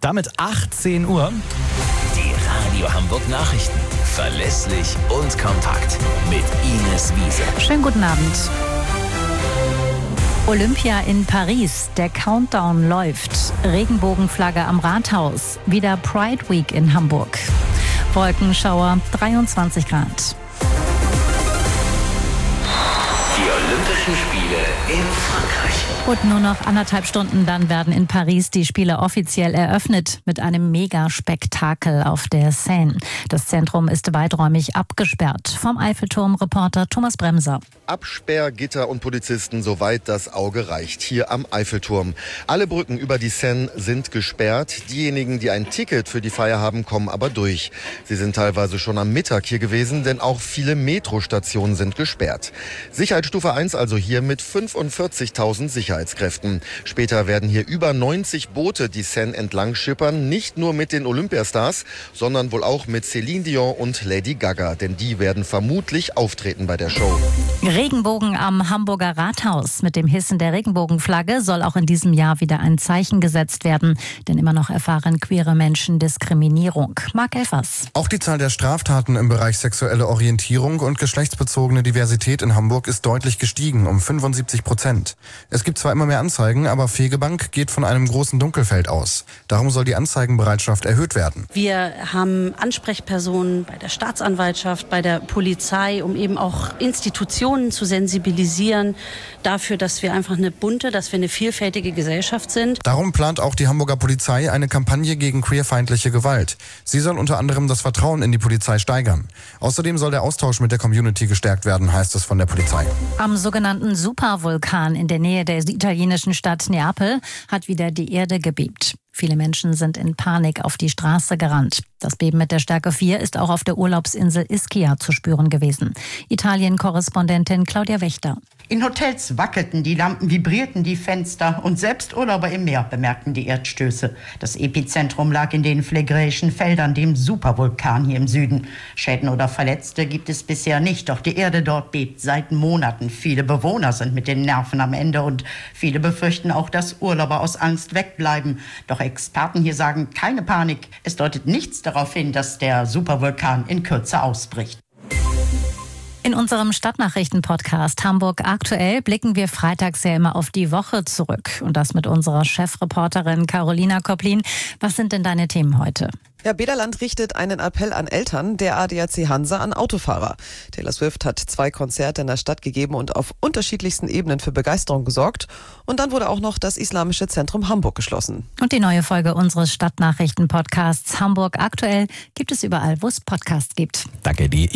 Damit 18 Uhr. Die Radio Hamburg Nachrichten. Verlässlich und kompakt. Mit Ines Wiese. Schönen guten Abend. Olympia in Paris. Der Countdown läuft. Regenbogenflagge am Rathaus. Wieder Pride Week in Hamburg. Wolkenschauer, 23 Grad. Die Olympischen Spiele in Frankreich. Und nur noch 1,5 Stunden, dann werden in Paris die Spiele offiziell eröffnet mit einem Megaspektakel auf der Seine. Das Zentrum ist weiträumig abgesperrt. Vom Eiffelturm-Reporter Thomas Bremser. Absperrgitter und Polizisten, soweit das Auge reicht, hier am Eiffelturm. Alle Brücken über die Seine sind gesperrt. Diejenigen, die ein Ticket für die Feier haben, kommen aber durch. Sie sind teilweise schon am Mittag hier gewesen, denn auch viele Metrostationen sind gesperrt. Sicherheitsstufe 1 also hier mit 45.000 Sicherheitskräften. Später werden hier über 90 Boote die Seine entlang schippern, nicht nur mit den Olympiastars, sondern wohl auch mit Celine Dion und Lady Gaga, denn die werden vermutlich auftreten bei der Show. Regenbogen am Hamburger Rathaus. Mit dem Hissen der Regenbogenflagge soll auch in diesem Jahr wieder ein Zeichen gesetzt werden, denn immer noch erfahren queere Menschen Diskriminierung. Marc Elfers. Auch die Zahl der Straftaten im Bereich sexuelle Orientierung und geschlechtsbezogene Diversität in Hamburg ist deutlich gestiegen, um 75%. Es gibt zwar immer mehr Anzeigen, aber Fegebank geht von einem großen Dunkelfeld aus. Darum soll die Anzeigenbereitschaft erhöht werden. Wir haben Ansprechpersonen bei der Staatsanwaltschaft, bei der Polizei, um eben auch Institutionen zu sensibilisieren dafür, dass wir einfach dass wir eine vielfältige Gesellschaft sind. Darum plant auch die Hamburger Polizei eine Kampagne gegen queerfeindliche Gewalt. Sie soll unter anderem das Vertrauen in die Polizei steigern. Außerdem soll der Austausch mit der Community gestärkt werden, heißt es von der Polizei. Am sogenannten Supervulkan in der Nähe der italienischen Stadt Neapel hat wieder die Erde gebebt. Viele Menschen sind in Panik auf die Straße gerannt. Das Beben mit der Stärke 4 ist auch auf der Urlaubsinsel Ischia zu spüren gewesen. Italien-Korrespondentin Claudia Wächter. In Hotels wackelten die Lampen, vibrierten die Fenster und selbst Urlauber im Meer bemerkten die Erdstöße. Das Epizentrum lag in den phlegräischen Feldern, dem Supervulkan hier im Süden. Schäden oder Verletzte gibt es bisher nicht, doch die Erde dort bebt seit Monaten. Viele Bewohner sind mit den Nerven am Ende und viele befürchten auch, dass Urlauber aus Angst wegbleiben. Doch Experten hier sagen, keine Panik. Es deutet nichts darauf hin, dass der Supervulkan in Kürze ausbricht. In unserem Stadtnachrichten-Podcast Hamburg aktuell blicken wir freitags ja immer auf die Woche zurück. Und das mit unserer Chefreporterin Carolina Koplin. Was sind denn deine Themen heute? Ja, Bederland richtet einen Appell an Eltern, der ADAC Hansa an Autofahrer. Taylor Swift hat 2 Konzerte in der Stadt gegeben und auf unterschiedlichsten Ebenen für Begeisterung gesorgt. Und dann wurde auch noch das Islamische Zentrum Hamburg geschlossen. Und die neue Folge unseres Stadtnachrichten-Podcasts Hamburg aktuell gibt es überall, wo es Podcasts gibt. Danke dir.